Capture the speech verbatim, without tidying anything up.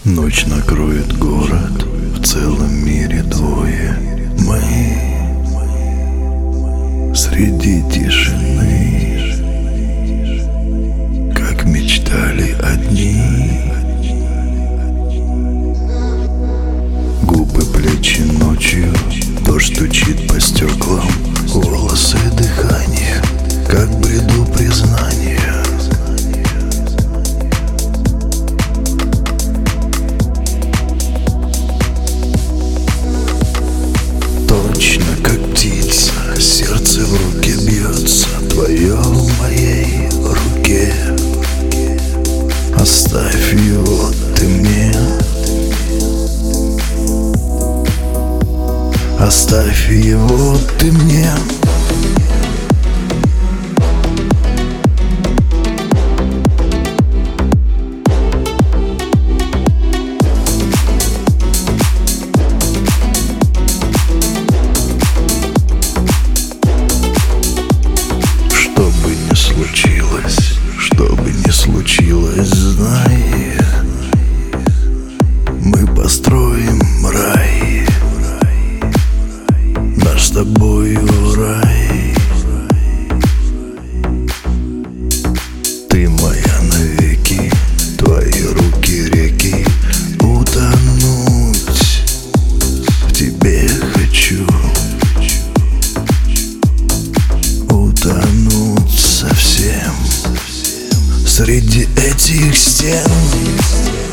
Ночь накроет город, в целом мире двое. Мы среди тишины, как мечтали одни. Губы, плечи ночью, дождь стучит по стеклам, волосы, дыхание, как в бреду признания. Точно как птица, сердце в руке бьется, твое в моей руке. Оставь его ты мне, оставь его ты мне. Случилось, что бы ни случилось, знай, мы построим рай, наш с тобою рай. Ты моя навеки, твои руки реки, утонуть в тебе хочу, утонуть совсем среди этих стен.